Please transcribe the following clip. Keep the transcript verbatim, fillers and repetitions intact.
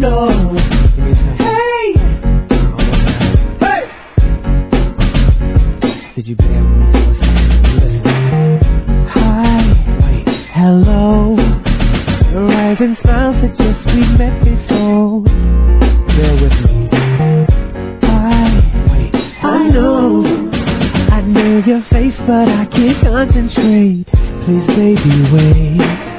know. Hey! Hey! Did you bear with me for a second? Listen. Hi. Wait. Hello. Rising smiles suggest we met before. Bear with me. Hi. Wait. I know. I know your face, but I can't concentrate. Please, baby, wait.